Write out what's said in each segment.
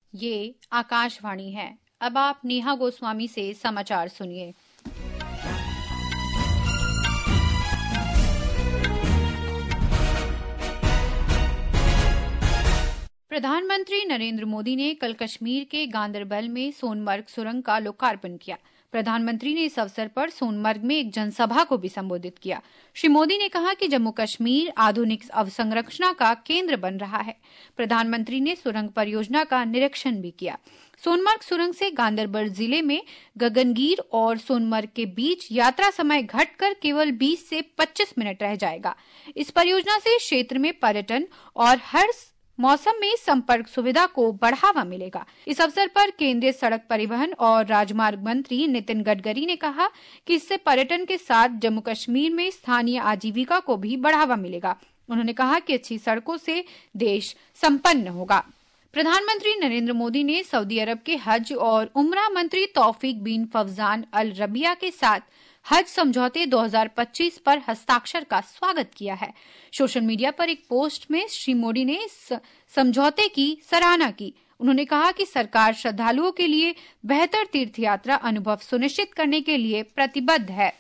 ये आकाशवाणी है। अब आप नेहा गोस्वामी से समाचार सुनिए। प्रधानमंत्री नरेंद्र मोदी ने कल कश्मीर के गांदरबल में सोनमर्ग सुरंग का लोकार्पण किया। प्रधानमंत्री ने इस अवसर पर सोनमर्ग में एक जनसभा को भी संबोधित किया। श्री मोदी ने कहा कि जम्मू कश्मीर आधुनिक अवसंरचना का केंद्र बन रहा है। प्रधानमंत्री ने सुरंग परियोजना का निरीक्षण भी किया। सोनमर्ग सुरंग से गांदरबल जिले में गगनगीर और सोनमर्ग के बीच यात्रा समय घटकर केवल 20 से 25 मिनट रह जाएगा। इस परियोजना से क्षेत्र में पर्यटन और हर मौसम में संपर्क सुविधा को बढ़ावा मिलेगा। इस अवसर पर केंद्रीय सड़क परिवहन और राजमार्ग मंत्री नितिन गडकरी ने कहा कि इससे पर्यटन के साथ जम्मू कश्मीर में स्थानीय आजीविका को भी बढ़ावा मिलेगा। उन्होंने कहा कि अच्छी सड़कों से देश संपन्न होगा। प्रधानमंत्री नरेंद्र मोदी ने सऊदी अरब के हज और उमरा मंत्री तौफीक बिन फौजान अल रबिया के साथ हज समझौते 2025 पर हस्ताक्षर का स्वागत किया है। सोशल मीडिया पर एक पोस्ट में श्री मोदी ने इस समझौते की सराहना की। उन्होंने कहा कि सरकार श्रद्धालुओं के लिए बेहतर तीर्थयात्रा अनुभव सुनिश्चित करने के लिए प्रतिबद्ध है।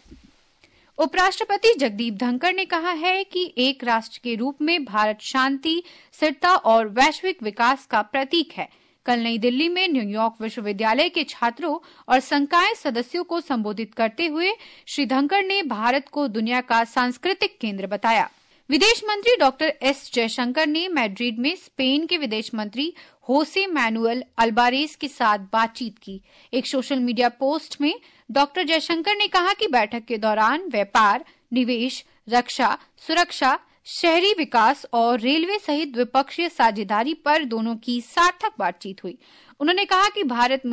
उपराष्ट्रपति जगदीप धनखड़ ने कहा है कि एक राष्ट्र के रूप में भारत शांति, स्थिरता और वैश्विक विकास का प्रतीक है। कल नई दिल्ली में न्यूयॉर्क विश्वविद्यालय के छात्रों और संकाय सदस्यों को संबोधित करते हुए श्री धनखड़ ने भारत को दुनिया का सांस्कृतिक केंद्र बताया। विदेश मंत्री डॉक्टर एस जयशंकर ने मैड्रिड में स्पेन के विदेश मंत्री होसे मैनुअल अल्बारेज के साथ बातचीत की। एक सोशल मीडिया पोस्ट में डॉक्टर जयशंकर ने कहा कि बैठक के दौरान व्यापार, निवेश, रक्षा, सुरक्षा, शहरी विकास और रेलवे सहित द्विपक्षीय साझेदारी पर दोनों की सार्थक बातचीत हुई। उन्होंने कहा कि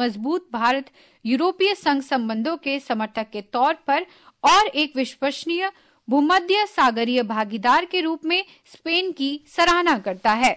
भारत यूरोपीय संघ संबंधों के समर्थक के तौर पर और एक विश्वसनीय भूमध्य सागरीय भागीदार के रूप में स्पेन की सराहना करता है।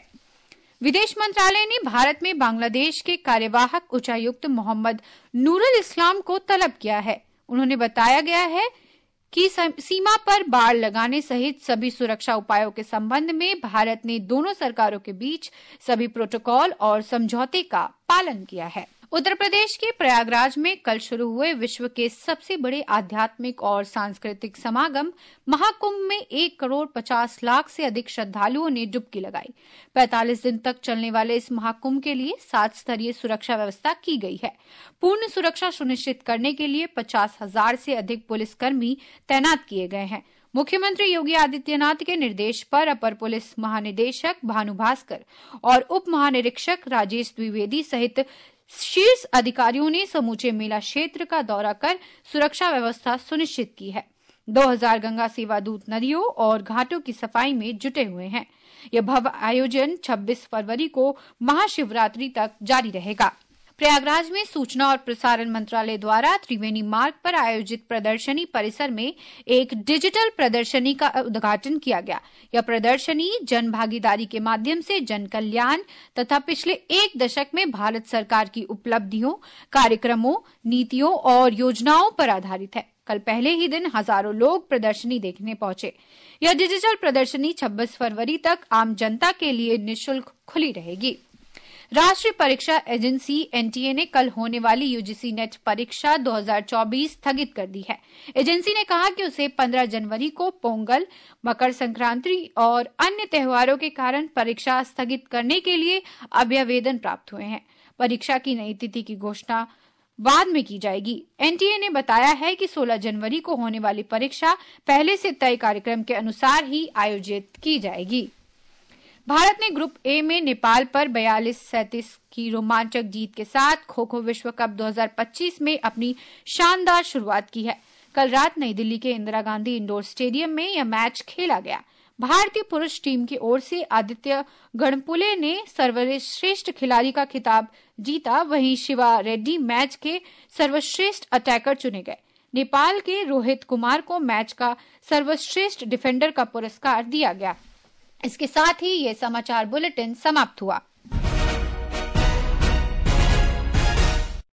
विदेश मंत्रालय ने भारत में बांग्लादेश के कार्यवाहक उच्चायुक्त मोहम्मद नूरुल इस्लाम को तलब किया है। उन्होंने बताया गया है कि सीमा पर बाड़ लगाने सहित सभी सुरक्षा उपायों के संबंध में भारत ने दोनों सरकारों के बीच सभी प्रोटोकॉल और समझौते का पालन किया है। उत्तर प्रदेश के प्रयागराज में कल शुरू हुए विश्व के सबसे बड़े आध्यात्मिक और सांस्कृतिक समागम महाकुंभ में 1,50,00,000 से अधिक श्रद्धालुओं ने डुबकी लगाई। 45 दिन तक चलने वाले इस महाकुंभ के लिए 7 स्तरीय सुरक्षा व्यवस्था की गई है। पूर्ण सुरक्षा सुनिश्चित करने के लिए 50,000 से अधिक पुलिसकर्मी तैनात किए गए हैं। मुख्यमंत्री योगी आदित्यनाथ के निर्देश पर अपर पुलिस महानिदेशक भानु भास्कर और उप महानिरीक्षक राजेश द्विवेदी सहित शीर्ष अधिकारियों ने समूचे मेला क्षेत्र का दौरा कर सुरक्षा व्यवस्था सुनिश्चित की है। 2000 गंगा सेवा दूत नदियों और घाटों की सफाई में जुटे हुए हैं। यह भव्य आयोजन 26 फरवरी को महाशिवरात्रि तक जारी रहेगा। प्रयागराज में सूचना और प्रसारण मंत्रालय द्वारा त्रिवेणी मार्ग पर आयोजित प्रदर्शनी परिसर में एक डिजिटल प्रदर्शनी का उद्घाटन किया गया। यह प्रदर्शनी जन भागीदारी के माध्यम से जन कल्याण तथा पिछले 1 दशक में भारत सरकार की उपलब्धियों, कार्यक्रमों, नीतियों और योजनाओं पर आधारित है। कल पहले ही दिन हजारों लोग प्रदर्शनी देखने पहुंचे। यह डिजिटल प्रदर्शनी 26 फरवरी तक आम जनता के लिए निःशुल्क खुली रहेगी। राष्ट्रीय परीक्षा एजेंसी एनटीए ने कल होने वाली यूजीसी नेट परीक्षा 2024 स्थगित कर दी है। एजेंसी ने कहा कि उसे 15 जनवरी को पोंगल, मकर संक्रांति और अन्य त्योहारों के कारण परीक्षा स्थगित करने के लिए अभ्यावेदन प्राप्त हुए हैं। परीक्षा की नई तिथि की घोषणा बाद में की जाएगी। एनटीए ने बताया है कि 16 जनवरी को होने वाली परीक्षा पहले से तय कार्यक्रम के अनुसार ही आयोजित की जाएगी। भारत ने ग्रुप ए में नेपाल पर 42-37 की रोमांचक जीत के साथ खो खो विश्व कप 2025 में अपनी शानदार शुरुआत की है। कल रात नई दिल्ली के इंदिरा गांधी इंडोर स्टेडियम में यह मैच खेला गया। भारतीय पुरुष टीम की ओर से आदित्य गणपुले ने सर्वश्रेष्ठ खिलाड़ी का खिताब जीता, वहीं शिवा रेड्डी मैच के सर्वश्रेष्ठ अटैकर चुने गए। नेपाल के रोहित कुमार को मैच का सर्वश्रेष्ठ डिफेंडर का पुरस्कार दिया गया। इसके साथ ही ये समाचार बुलेटिन समाप्त हुआ।